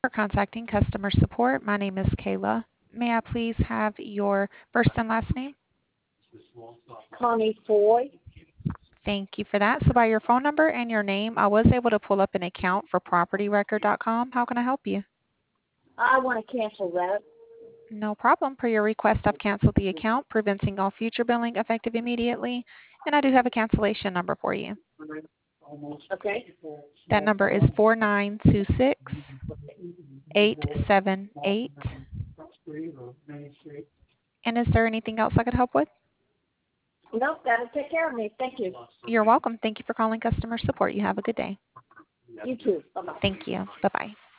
For contacting customer support. My name is Kayla. May I please have your first and last name? Connie Foy. Thank you for that. So by your phone number and your name, I was able to pull up an account for propertyrecord.com. How can I help you? I want to cancel that. No problem. Per your request, I've canceled the account, preventing all future billing effective immediately. And I do have a cancellation number for you. Okay. That number is 4926-878. And is there anything else I could help with? Nope, that'll take care of me. Thank you. You're welcome. Thank you for calling customer support. You have a good day. You too. Bye-bye. Thank you. Bye-bye.